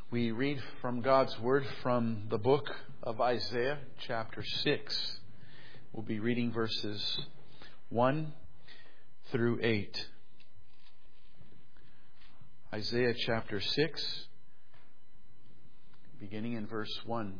We read from God's Word from the book of Isaiah, chapter 6. We'll be reading verses 1 through 8. Isaiah chapter 6, beginning in verse 1.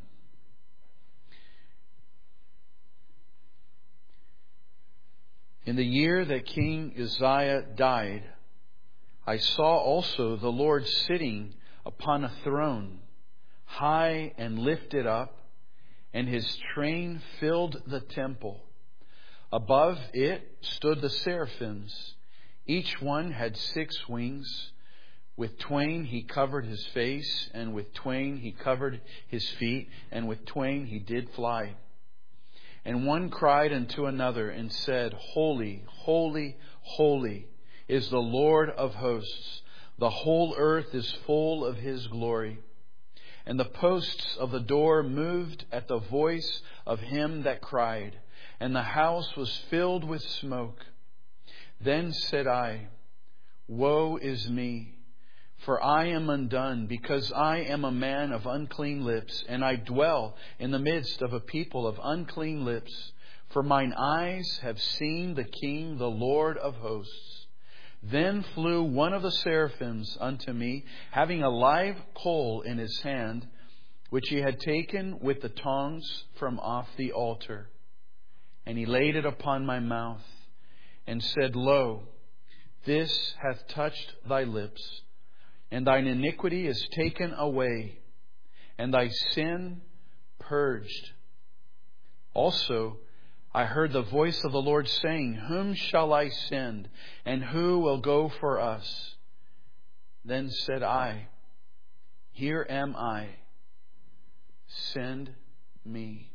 In the year that King Uzziah died, I saw also the Lord sitting upon a throne, high and lifted up, and His train filled the temple. Above it stood the seraphims. Each one had 6 wings. With twain He covered His face, and with twain He covered His feet, and with twain He did fly. And one cried unto another and said, Holy, holy, holy is the Lord of hosts. The whole earth is full of His glory. And the posts of the door moved at the voice of him that cried, and the house was filled with smoke. Then said I, Woe is me, for I am undone, because I am a man of unclean lips, and I dwell in the midst of a people of unclean lips. For mine eyes have seen the King, the Lord of hosts. Then flew one of the seraphims unto me, having a live coal in his hand, which he had taken with the tongs from off the altar. And he laid it upon my mouth, and said, Lo, this hath touched thy lips, and thine iniquity is taken away, and thy sin purged. Also I heard the voice of the Lord saying, Whom shall I send, and who will go for us? Then said I, Here am I, send me.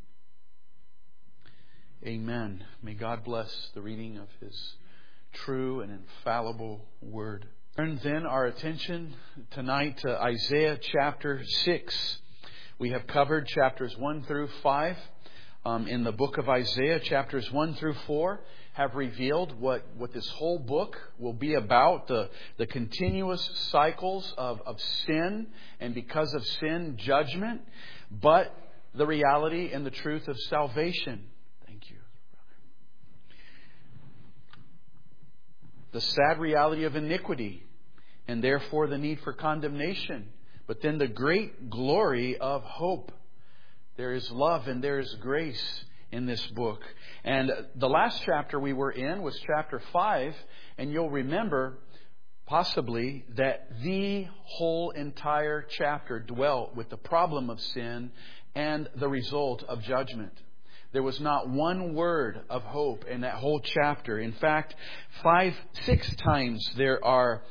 Amen. May God bless the reading of His true and infallible Word. Turn then our attention tonight to Isaiah chapter 6. We have covered chapters 1 through 5. In the book of Isaiah, chapters 1 through 4 have revealed what this whole book will be about, the continuous cycles of sin, and because of sin, judgment, but the reality and the truth of salvation. Thank you, brother. The sad reality of iniquity, and therefore the need for condemnation, but then the great glory of hope. There is love and there is grace in this book. And the last chapter we were in was chapter 5. And you'll remember possibly that the whole entire chapter dwelt with the problem of sin and the result of judgment. There was not one word of hope in that whole chapter. In fact, 6 times there are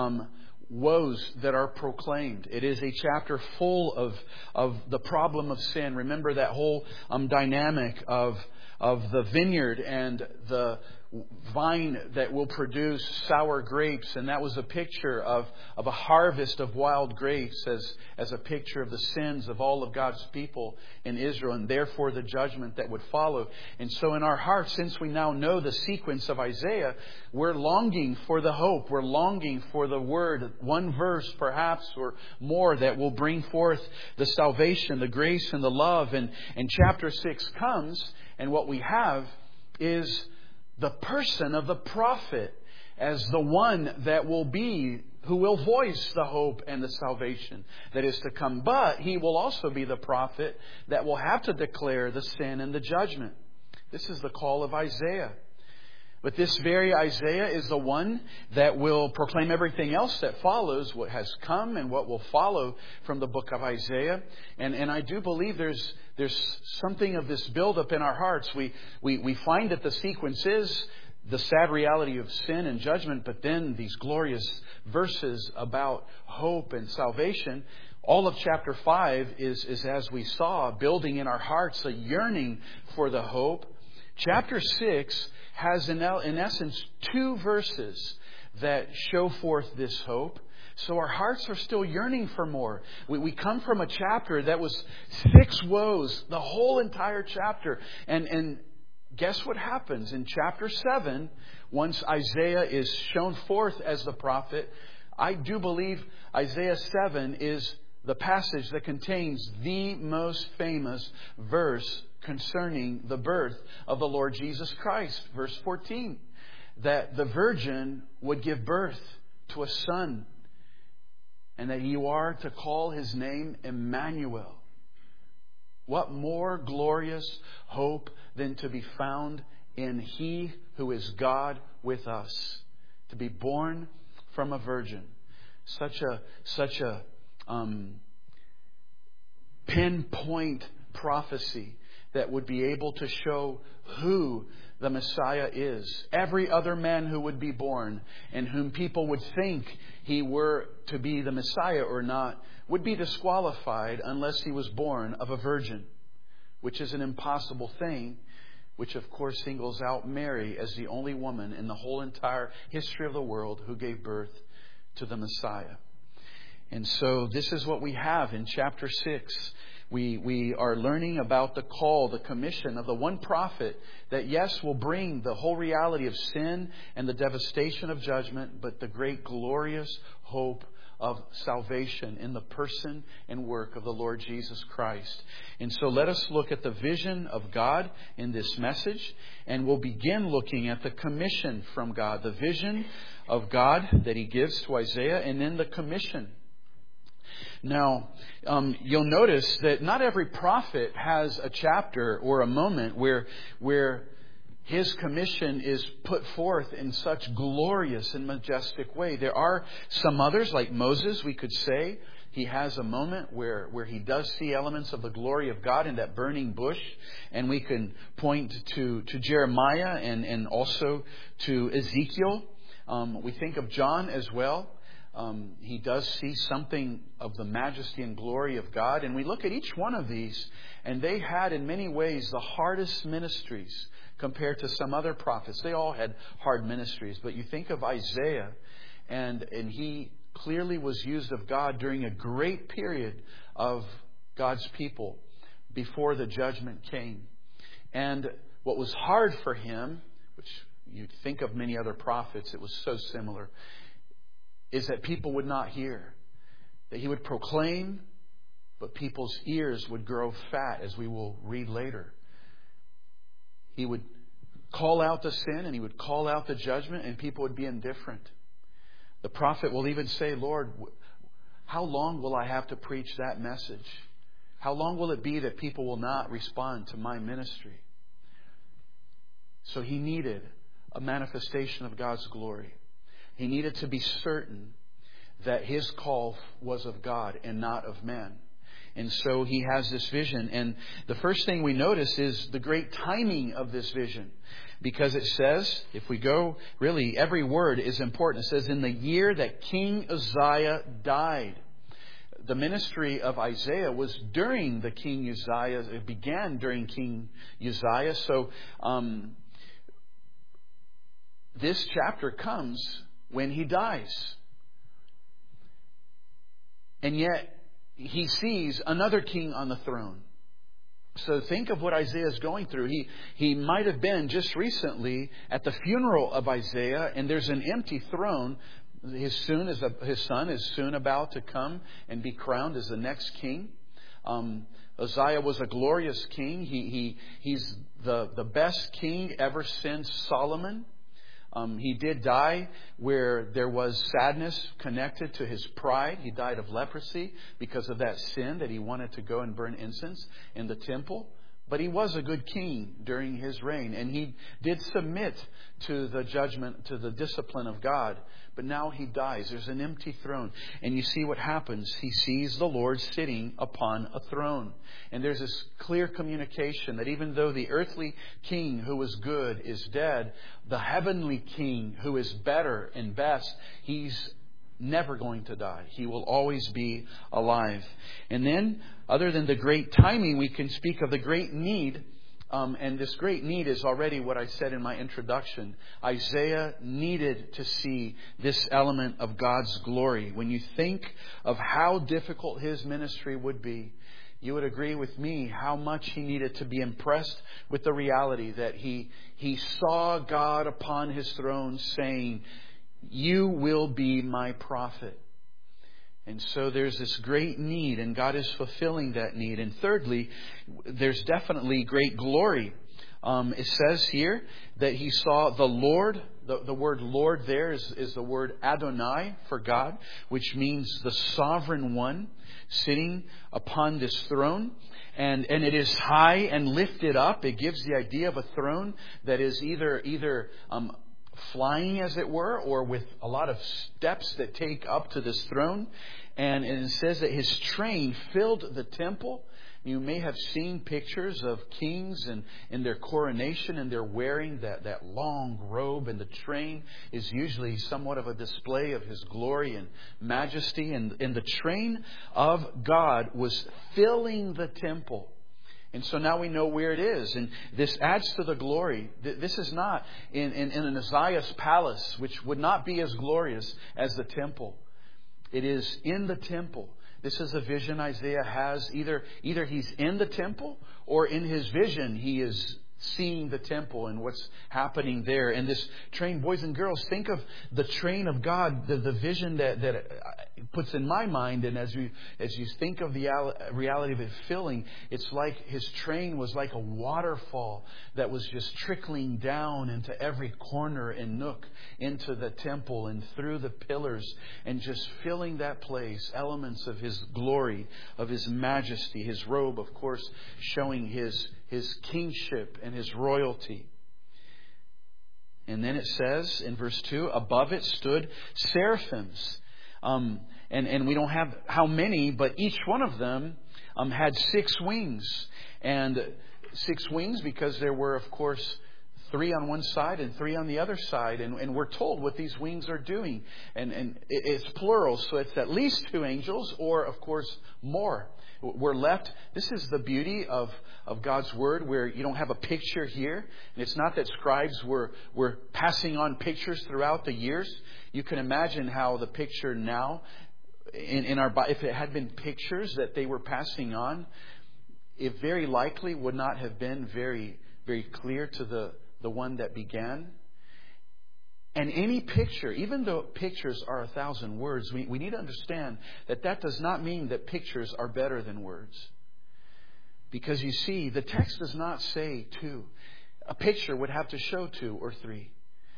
woes that are proclaimed. It is a chapter full of the problem of sin. Remember that whole dynamic of the vineyard and the vine that will produce sour grapes, and that was a picture of a harvest of wild grapes as a picture of the sins of all of God's people in Israel, and therefore the judgment that would follow. And so in our hearts, since we now know the sequence of Isaiah, we're longing for the hope. We're longing for the word, one verse perhaps or more, that will bring forth the salvation, the grace and the love. And chapter 6 comes, and what we have is the person of the prophet as the one that will be, who will voice the hope and the salvation that is to come. But he will also be the prophet that will have to declare the sin and the judgment. This is the call of Isaiah. But this very Isaiah is the one that will proclaim everything else that follows, what has come and what will follow from the book of Isaiah. And I do believe there's something of this buildup in our hearts. We find that the sequence is the sad reality of sin and judgment, but then these glorious verses about hope and salvation. All of chapter 5 is, as we saw, building in our hearts a yearning for the hope. Chapter 6 has in essence 2 verses that show forth this hope. So our hearts are still yearning for more. We come from a chapter that was 6 woes, the whole entire chapter. And guess what happens? In chapter 7, once Isaiah is shown forth as the prophet, I do believe Isaiah 7 is the passage that contains the most famous verse concerning the birth of the Lord Jesus Christ. Verse 14, that the virgin would give birth to a son, and that you are to call his name Emmanuel. What more glorious hope than to be found in He who is God with us, to be born from a virgin. Such a pinpoint prophecy that would be able to show who the Messiah is. Every other man who would be born and whom people would think he were to be the Messiah or not would be disqualified unless he was born of a virgin, which is an impossible thing, which of course singles out Mary as the only woman in the whole entire history of the world who gave birth to the Messiah. And so this is what we have in chapter 6. We are learning about the call, the commission of the one prophet that, yes, will bring the whole reality of sin and the devastation of judgment, but the great glorious hope of salvation in the person and work of the Lord Jesus Christ. And so let us look at the vision of God in this message, and we'll begin looking at the commission from God, the vision of God that He gives to Isaiah, and then the commission. Now, you'll notice that not every prophet has a chapter or a moment where his commission is put forth in such glorious and majestic way. There are some others, like Moses, we could say. He has a moment where he does see elements of the glory of God in that burning bush. And we can point to Jeremiah and also to Ezekiel. We think of John as well. He does see something of the majesty and glory of God. And we look at each one of these, and they had in many ways the hardest ministries compared to some other prophets. They all had hard ministries. But you think of Isaiah, and he clearly was used of God during a great period of God's people before the judgment came. And what was hard for him, which you'd think of many other prophets, it was so similar, is that people would not hear. That he would proclaim, but people's ears would grow fat, as we will read later. He would call out the sin and he would call out the judgment, and people would be indifferent. The prophet will even say, Lord, how long will I have to preach that message? How long will it be that people will not respond to my ministry? So he needed a manifestation of God's glory. He needed to be certain that his call was of God and not of man. And so he has this vision. And the first thing we notice is the great timing of this vision. Because it says, if we go, really, every word is important. It says, in the year that King Uzziah died. The ministry of Isaiah was during the King Uzziah. It began during King Uzziah. So this chapter comes when he dies. And yet, he sees another king on the throne. So think of what Isaiah is going through. He might have been just recently at the funeral of Isaiah, and there's an empty throne. His son is soon about to come and be crowned as the next king. Uzziah was a glorious king. He's the best king ever since Solomon. He did die where there was sadness connected to his pride. He died of leprosy because of that sin that he wanted to go and burn incense in the temple. But he was a good king during his reign. And he did submit to the judgment, to the discipline of God. But now he dies. There's an empty throne. And you see what happens. He sees the Lord sitting upon a throne. And there's this clear communication that even though the earthly king who was good is dead, the heavenly king who is better and best, he's never going to die. He will always be alive. And then, other than the great timing, we can speak of the great need. And this great need is already what I said in my introduction. Isaiah needed to see this element of God's glory. When you think of how difficult his ministry would be, you would agree with me how much he needed to be impressed with the reality that he saw God upon his throne saying, "You will be my prophet." And so there's this great need, and God is fulfilling that need. And thirdly, there's definitely great glory. It says here that he saw the Lord. The word Lord there is the word Adonai for God, which means the sovereign one sitting upon this throne. And it is high and lifted up. It gives the idea of a throne that is either flying, as it were, or with a lot of steps that take up to this throne. And it says that his train filled the temple. You may have seen pictures of kings and in their coronation, and they're wearing that long robe, and the train is usually somewhat of a display of his glory and majesty. And the train of God was filling the temple. And so now we know where it is. And this adds to the glory. This is not in an Uzziah's palace, which would not be as glorious as the temple. It is in the temple. This is a vision Isaiah has. Either he's in the temple, or in his vision he is seeing the temple and what's happening there. And this train, boys and girls, think of the train of God, the vision that it puts in my mind. And as you think of the reality of it filling, it's like his train was like a waterfall that was just trickling down into every corner and nook into the temple and through the pillars, and just filling that place. Elements of his glory, of his majesty, his robe, of course, showing his kingship and his royalty. And then it says in verse 2, above it stood seraphims. And we don't have how many, but each one of them had 6 wings. And 6 wings because there were, of course, 3 on one side and 3 on the other side. And we're told what these wings are doing. And it's plural, so it's at least 2 angels, or, of course, more. We're left. This is the beauty of God's Word, where you don't have a picture here. And it's not that scribes were passing on pictures throughout the years. You can imagine how the picture now, if it had been pictures that they were passing on, it very likely would not have been very, very clear to the one that began. And any picture, even though pictures are 1,000 words, we need to understand that does not mean that pictures are better than words. Because you see, the text does not say 2. A picture would have to show 2 or 3.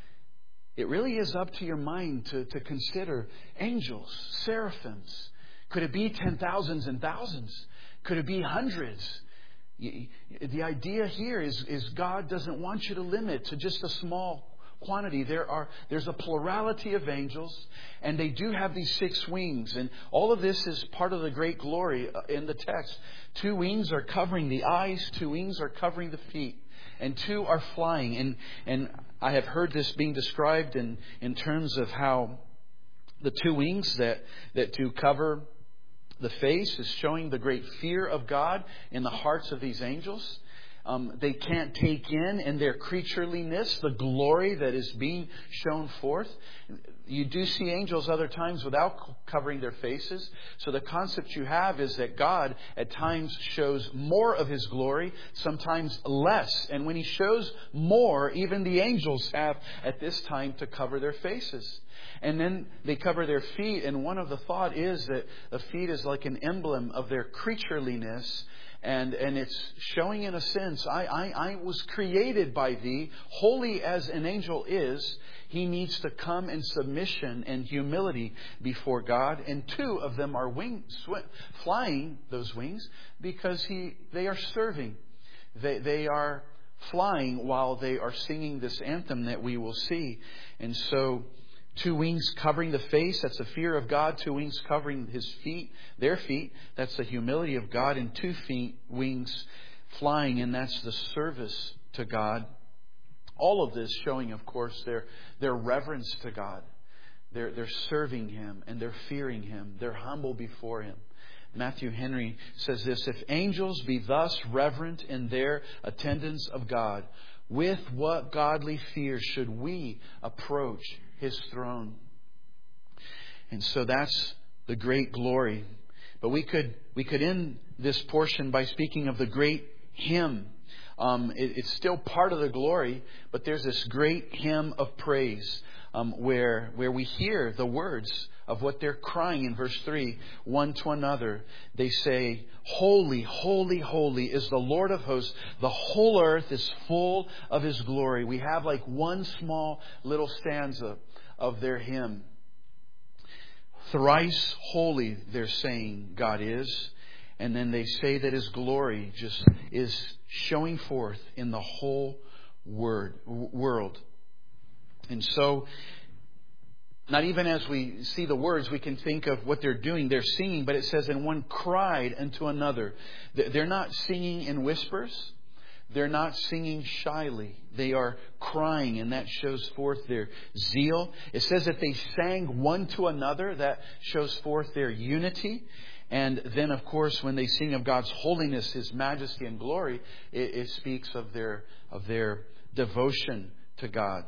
It really is up to your mind to consider angels, seraphims. Could it be 10,000s and thousands? Could it be hundreds? The idea here is God doesn't want you to limit to just a small quantity. There's a plurality of angels, and they do have these 6 wings. And all of this is part of the great glory in the text. 2 wings are covering the eyes, 2 wings are covering the feet, and 2 are flying. And I have heard this being described in terms of how the 2 wings that do cover the face is showing the great fear of God in the hearts of these angels. They can't take in their creatureliness the glory that is being shown forth. You do see angels other times without covering their faces. So the concept you have is that God at times shows more of His glory, sometimes less. And when He shows more, even the angels have at this time to cover their faces. And then they cover their feet. And one of the thought is that the feet is like an emblem of their creatureliness. And it's showing in a sense, I was created by Thee. Holy as an angel is, he needs to come in submission and humility before God. And 2 of them are wings, flying those wings, because they are serving. They are flying while they are singing this anthem that we will see. And so 2 wings covering the face, that's the fear of God. 2 wings covering His feet, their feet, that's the humility of God. And 2 wings flying, and that's the service to God. All of this showing, of course, their reverence to God. They're serving Him and they're fearing Him. They're humble before Him. Matthew Henry says this: if angels be thus reverent in their attendance of God, with what godly fear should we approach His throne? And so that's the great glory. But we could end this portion by speaking of the great hymn. It's still part of the glory, but there's this great hymn of praise where we hear the words of what they're crying in verse 3, one to another. They say, "Holy, holy, holy is the Lord of hosts. The whole earth is full of His glory." We have like one small little stanza of their hymn. Thrice holy, they're saying, God is. And then they say that His glory just is showing forth in the whole world. And so, not even as we see the words, we can think of what they're doing. They're singing, but it says, and one cried unto another. They're not singing in whispers. They're not singing shyly. They are crying, and that shows forth their zeal. It says that they sang one to another. That shows forth their unity. And then, of course, when they sing of God's holiness, His majesty and glory, it speaks of their devotion to God.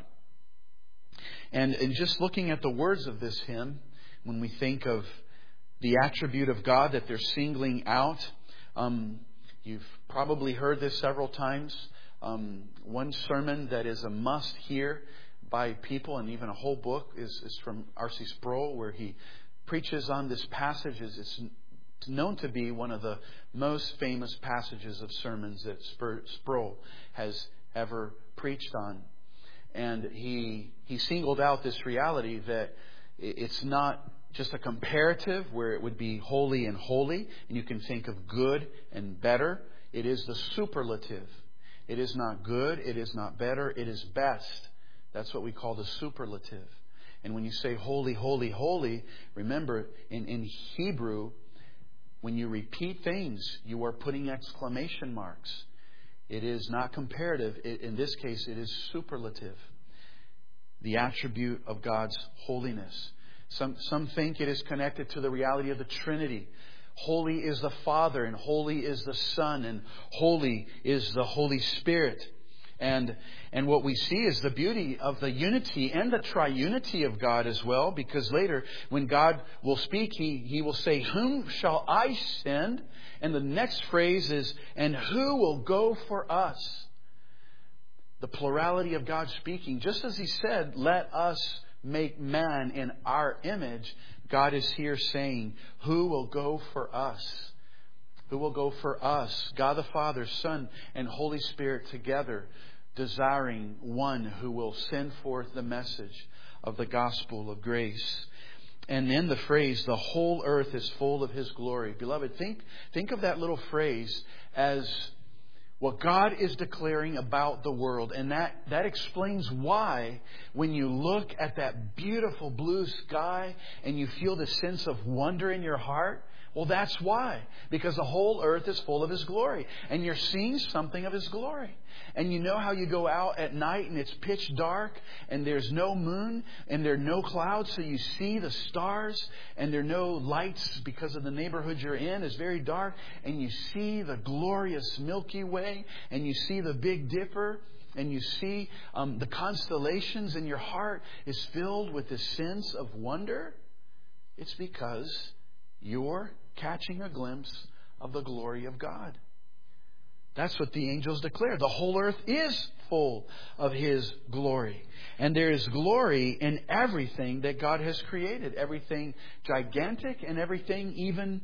And just looking at the words of this hymn, when we think of the attribute of God that they're singling out, you've probably heard this several times. One sermon that is a must hear by people, and even a whole book, is from R.C. Sproul, where he preaches on this passage. It's known to be one of the most famous passages of sermons that Sproul has ever preached on. And he singled out this reality that it's not just a comparative where it would be holy and holy, and you can think of good and better. It is the superlative. It is not good, it is not better, it is best. That's what we call the superlative. And when you say holy, holy, holy, remember, in Hebrew, when you repeat things, you are putting exclamation marks. It is not comparative. In this case, it is superlative. The attribute of God's holiness. Some think it is connected to the reality of the Trinity. Holy is the Father, and holy is the Son, and holy is the Holy Spirit. And what we see is the beauty of the unity and the triunity of God as well, because later when God will speak, He will say, "Whom shall I send?" And the next phrase is, "And who will go for us?" The plurality of God speaking. Just as He said, "Let us make man in our image," God is here saying, "Who will go for us?" Who will go for us? God the Father, Son, and Holy Spirit together, desiring one who will send forth the message of the gospel of grace. And then the phrase, "the whole earth is full of His glory." Beloved, think of that little phrase as what God is declaring about the world. And that explains why when you look at that beautiful blue sky and you feel the sense of wonder in your heart, well, that's why. Because the whole earth is full of His glory. And you're seeing something of His glory. And you know how you go out at night and it's pitch dark and there's no moon and there are no clouds, so you see the stars and there are no lights because of the neighborhood you're in. It's very dark, and you see the glorious Milky Way and you see the Big Dipper and you see the constellations, and your heart is filled with this sense of wonder. It's because you're catching a glimpse of the glory of God. That's what the angels declare. The whole earth is full of His glory. And there is glory in everything that God has created. Everything gigantic and everything even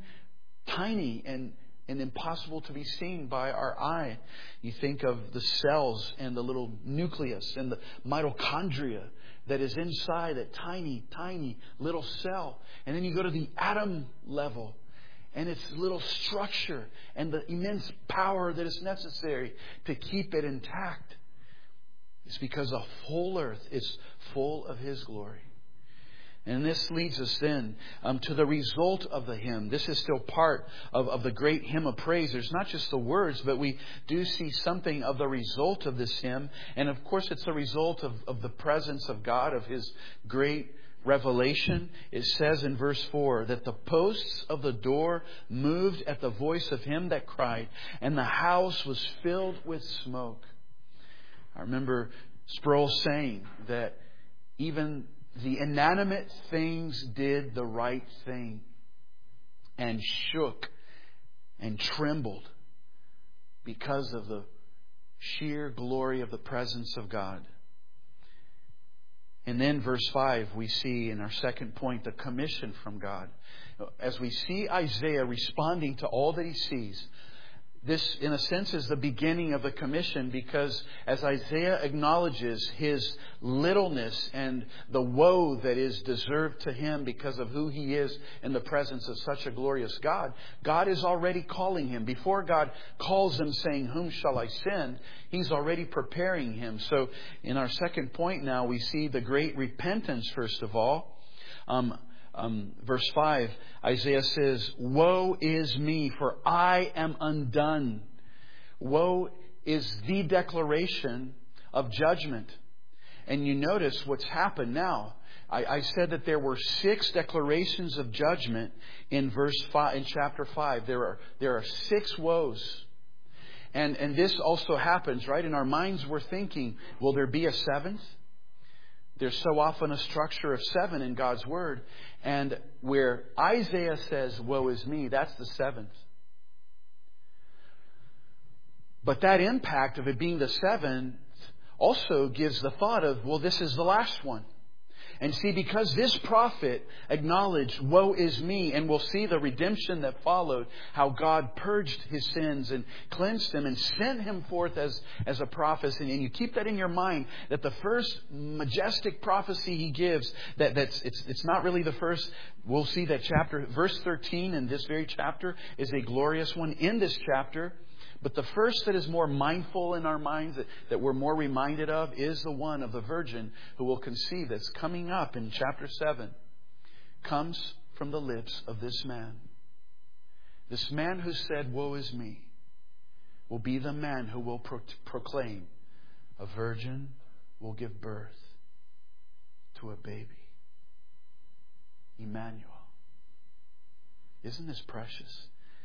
tiny and impossible to be seen by our eye. You think of the cells and the little nucleus and the mitochondria that is inside that tiny, tiny little cell. And then you go to the atom level and its little structure and the immense power that is necessary to keep it intact. It's because the whole earth is full of His glory. And this leads us then to the result of the hymn. This is still part of the great hymn of praise. There's not just the words, but we do see something of the result of this hymn. And of course, it's the result of the presence of God, of His great revelation. It says in verse 4 that the posts of the door moved at the voice of Him that cried, and the house was filled with smoke. I remember Sproul saying that even the inanimate things did the right thing and shook and trembled because of the sheer glory of the presence of God. And then verse 5, we see in our second point the commission from God. As we see Isaiah responding to all that he sees, this, in a sense, is the beginning of the commission, because as Isaiah acknowledges his littleness and the woe that is deserved to him because of who he is in the presence of such a glorious God, God is already calling him. Before God calls him saying, "Whom shall I send?" He's already preparing him. So in our second point now, we see the great repentance, first of all. Verse 5, Isaiah says, "Woe is me, for I am undone." Woe is the declaration of judgment. And you notice what's happened now. I said that there were 6 declarations of judgment in verse 5, in chapter 5. There are 6 woes. And this also happens, right? In our minds we're thinking, will there be a 7th? There's so often a structure of 7 in God's Word. And where Isaiah says, "Woe is me," that's the 7th. But that impact of it being the 7th also gives the thought of, well, this is the last one. And see, because this prophet acknowledged, "Woe is me," and we'll see the redemption that followed, how God purged his sins and cleansed him and sent him forth as a prophet. And you keep that in your mind, that the first majestic prophecy he gives, it's not really the first. We'll see that verse 13 in this very chapter is a glorious one in this chapter. But the first that is more mindful in our minds, that we're more reminded of, is the one of the virgin who will conceive, that's coming up in chapter 7. Comes from the lips of this man. This man who said, "Woe is me," will be the man who will proclaim, "A virgin will give birth to a baby." Emmanuel. Isn't this precious?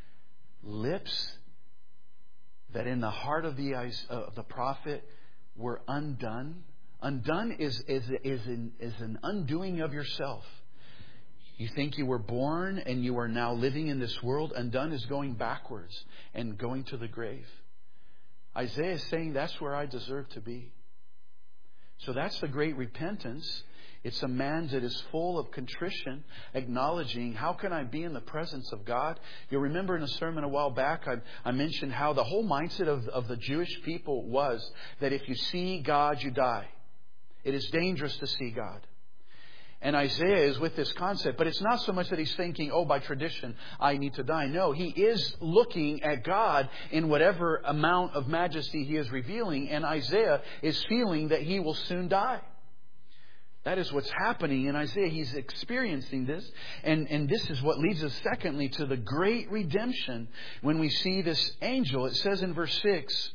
Lips that in the heart of the prophet were undone. Undone is an undoing of yourself. You think you were born and you are now living in this world. Undone is going backwards and going to the grave. Isaiah is saying, that's where I deserve to be. So that's the great repentance. It's a man that is full of contrition, acknowledging, how can I be in the presence of God? You'll remember in a sermon a while back, I mentioned how the whole mindset of the Jewish people was that if you see God, you die. It is dangerous to see God. And Isaiah is with this concept, but it's not so much that he's thinking, "Oh, by tradition, I need to die." No, he is looking at God in whatever amount of majesty he is revealing, and Isaiah is feeling that he will soon die. That is what's happening in Isaiah. He's experiencing this. And this is what leads us, secondly, to the great redemption. When we see this angel, it says in verse 6,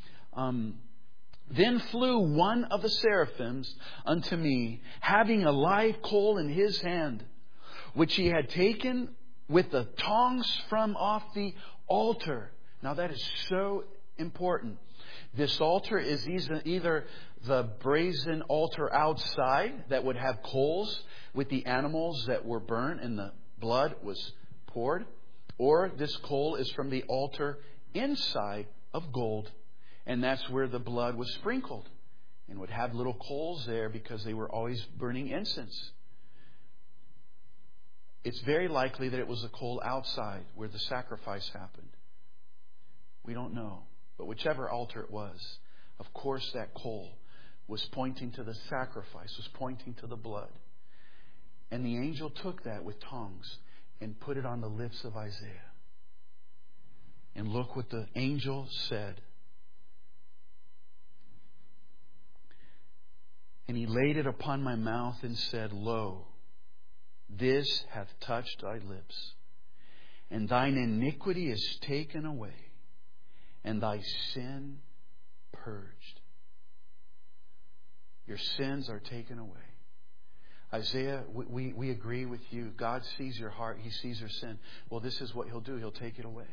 "Then flew one of the seraphims unto me, having a live coal in his hand, which he had taken with the tongs from off the altar." Now that is so important. This altar is either the brazen altar outside that would have coals with the animals that were burnt and the blood was poured, or this coal is from the altar inside of gold, and that's where the blood was sprinkled and would have little coals there because they were always burning incense. It's very likely that it was a coal outside where the sacrifice happened. We don't know. But whichever altar it was, of course that coal was pointing to the sacrifice, was pointing to the blood. And the angel took that with tongs and put it on the lips of Isaiah. And look what the angel said. "And he laid it upon my mouth and said, Lo, this hath touched thy lips, and thine iniquity is taken away, and thy sin purged." Your sins are taken away. Isaiah, we agree with you. God sees your heart. He sees your sin. Well, this is what He'll do. He'll take it away.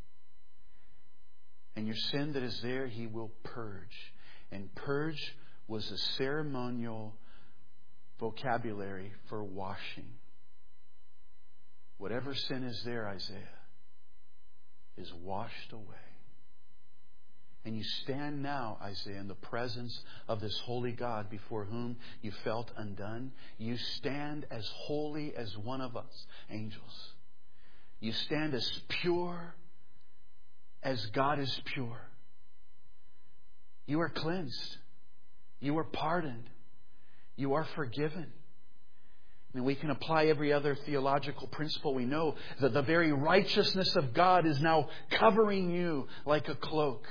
And your sin that is there, He will purge. And purge was a ceremonial vocabulary for washing. Whatever sin is there, Isaiah, is washed away. And you stand now, Isaiah, in the presence of this holy God before whom you felt undone. You stand as holy as one of us, angels. You stand as pure as God is pure. You are cleansed. You are pardoned. You are forgiven. And we can apply every other theological principle. We know that the very righteousness of God is now covering you like a cloak.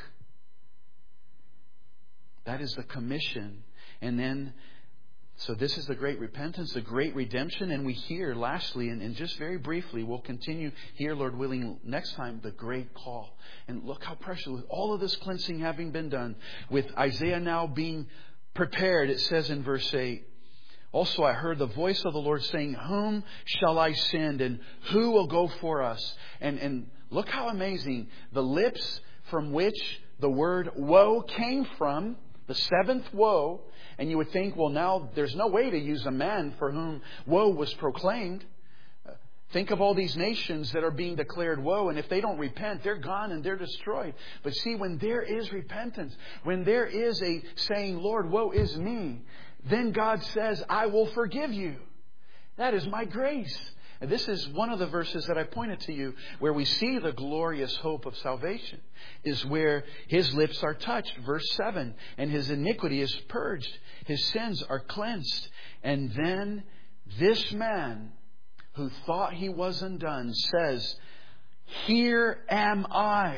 That is the commission. And then, so this is the great repentance, the great redemption. And we hear, lastly, and just very briefly, we'll continue here, Lord willing, next time, the great call. And look how precious, with all of this cleansing having been done, with Isaiah now being prepared, it says in verse 8, also I heard the voice of the Lord saying, whom shall I send and who will go for us? And look how amazing. The lips from which the word woe came from, the seventh woe. And you would think, well, now there's no way to use a man for whom woe was proclaimed. Think of all these nations that are being declared woe, and if they don't repent, they're gone and they're destroyed. But see, when there is repentance, when there is a saying, Lord, woe is me, then God says, I will forgive you. That is my grace. And this is one of the verses that I pointed to you where we see the glorious hope of salvation, is where his lips are touched. Verse 7, and his iniquity is purged. His sins are cleansed. And then this man who thought he was undone says, here am I.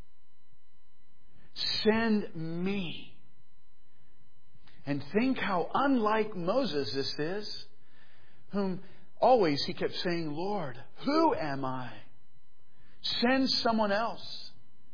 Send me. And think how unlike Moses this is, whom always he kept saying, Lord, who am I? Send someone else.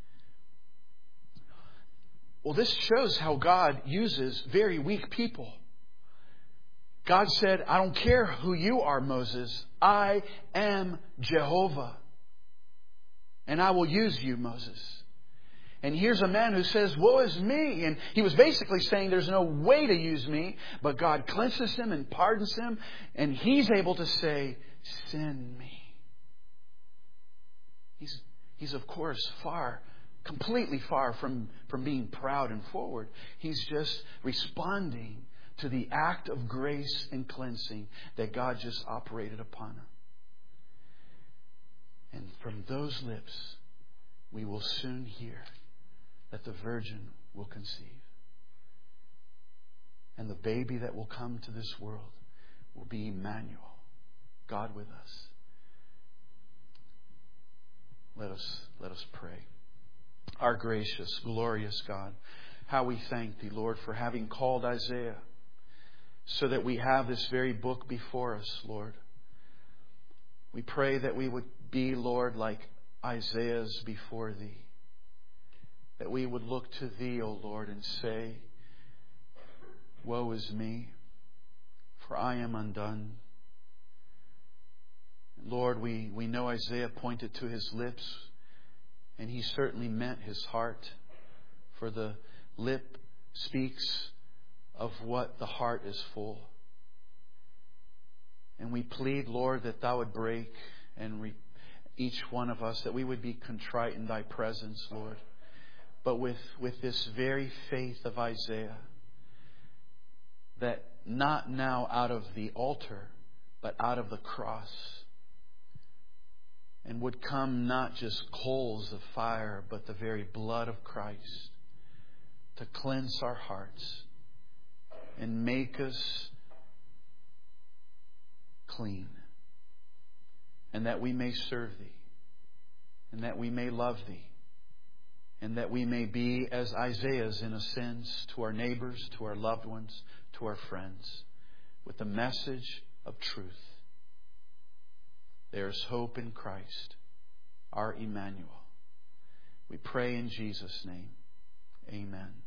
Well, this shows how God uses very weak people. God said, I don't care who you are, Moses. I am Jehovah. And I will use you, Moses. And here's a man who says, woe is me. And he was basically saying there's no way to use me. But God cleanses him and pardons him. And he's able to say, send me. He's of course completely far from being proud and forward. He's just responding to the act of grace and cleansing that God just operated upon him. And from those lips, we will soon hear that the virgin will conceive. And the baby that will come to this world will be Emmanuel, God with us. Let us pray. Our gracious, glorious God, how we thank Thee, Lord, for having called Isaiah so that we have this very book before us, Lord. We pray that we would be, Lord, like Isaiah's before Thee. That we would look to Thee, O Lord, and say, woe is me, for I am undone. Lord, we know Isaiah pointed to his lips, and he certainly meant his heart, for the lip speaks of what the heart is full. And we plead, Lord, that Thou would break and each one of us, that we would be contrite in Thy presence, Lord. But with this very faith of Isaiah, that not now out of the altar, but out of the cross, and would come not just coals of fire, but the very blood of Christ to cleanse our hearts and make us clean, and that we may serve Thee, and that we may love Thee, and that we may be as Isaiah's in a sense to our neighbors, to our loved ones, to our friends, with the message of truth. There is hope in Christ, our Emmanuel. We pray in Jesus' name. Amen.